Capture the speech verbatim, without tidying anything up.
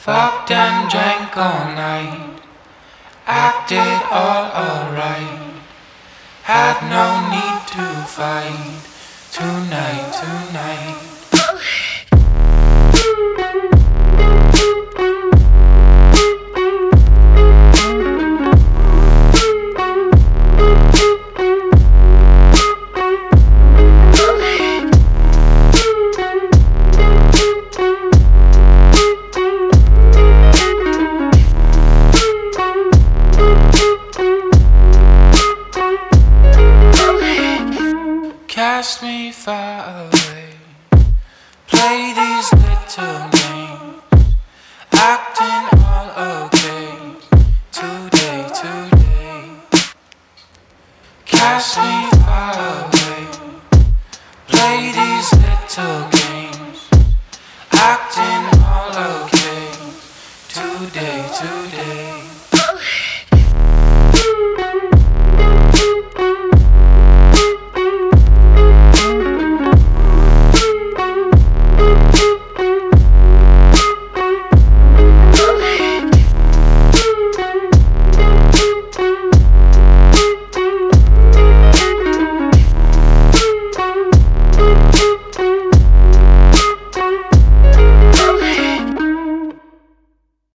Fucked and drank all night, acted all alright. Had no need to fight tonight, tonight. Cast me far away, play these little games, acting all okay, today, today. Cast me far away, play these little games, acting all okay, today, today.